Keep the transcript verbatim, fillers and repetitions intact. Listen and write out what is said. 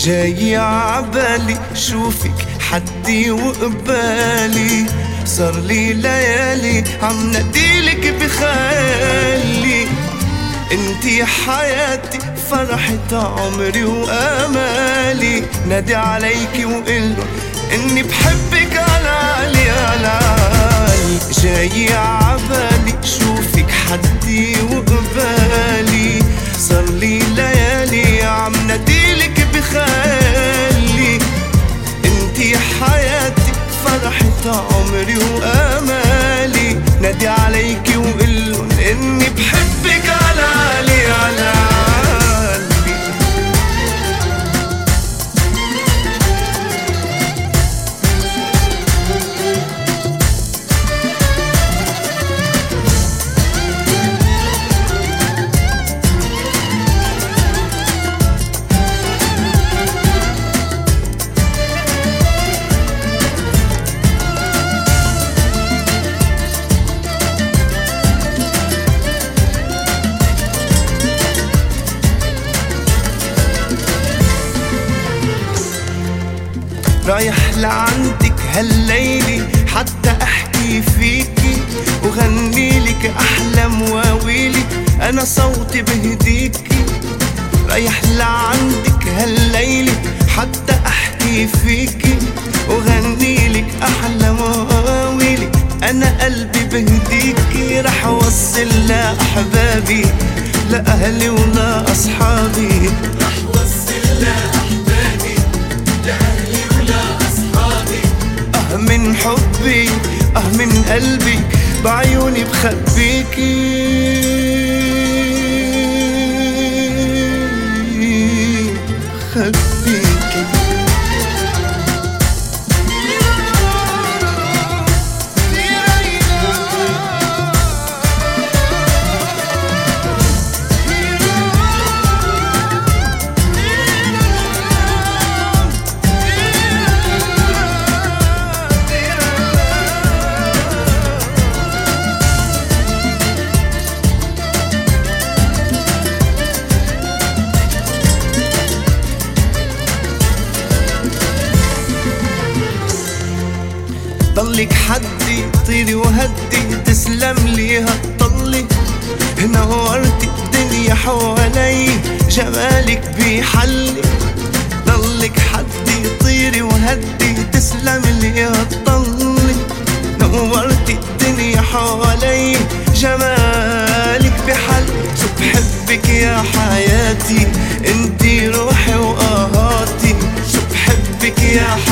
جاي عبالي شوفك حدي وقبالي، صار لي ليالي عم ناديلك بخيالي. انتي حياتي فرحة عمري وامالي، نادي عليكي وقلن اني بحبك علالي علالي. جاي عبالي شوفك حدي وقبالي، صار لي ليالي عم ناديلك بخيالي. انتي حياتي فرحة عمري وامالي، نادي عليكي وقلن اني بحبك علالي علالي. رايح لعندك هالليلي حتى احكي فيكي، وغنيلك احلى مواويلي، انا صوتي بهديكي. رايح لعندك هالليلي حتى احكي فيكي، وغنيلك احلى مواويلي، انا قلبي بهديكي. رح اوصل لاحبابي لاهلي ولا اصحابي، رح وصل لاحبابي لاهلي ولا اصحابي. اه من حبي اه من قلبي بعيوني بخبيكي. خبيكي ضلك حدي طيري وهدي، تسلم لي هالطلي. نورتي الدنيا حوالي، جمالك بيحلي. ضلك حدي طيري وهدي، تسلم لي هالطلي. نورتي الدنيا حوالي، جمالك بيحلي. شو بحبك يا حياتي، انتي روحي وقهاتي. شو بحبك يا حياتي